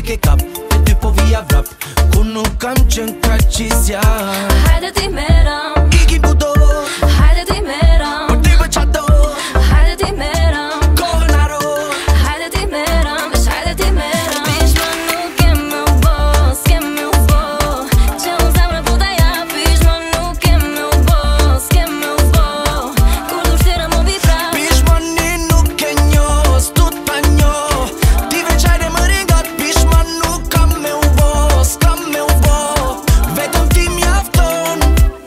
ke kap e ty po vija vrap, ku nuk kam qenë kaq qisja. Hajde ti merëm, Ikim kudo, hajde ti merëm, për ty për qado, hajde ti merëm, kohën haro. hajde ti merëm, veç hajde ti merëm. Pishma nuk keme u bo, s'keme u bo, që unë zemrën po ta jap. Pishma nuk keme u bo, s'keme u bo, kur du shtirë mu vi prap. Pishmani nuk e njo, s'tut pa njo, ti veç hajde më ringat. Pishma nuk kam me u bo, s'kam me u bo, vetëm ti mjafton.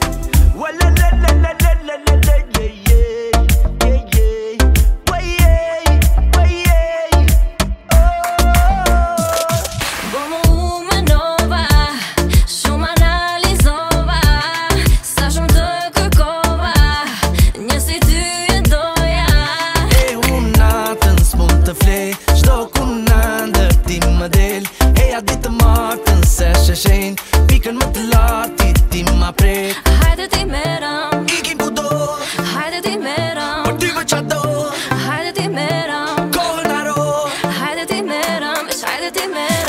Po mu menova, shumë analizova, sa shumë të kërkova, një si ty e doja. E unë natën s'mund të flej, qdo ku në ndër ti më del. E ja ditë të martën se sheshen, pikën më të larti ti ma prek. Hajde ti merëm, Ikim kudo, hajde ti merëm, për ty për qado, hajde ti merëm, kohën haro. hajde ti merëm, veç hajde ti merëm.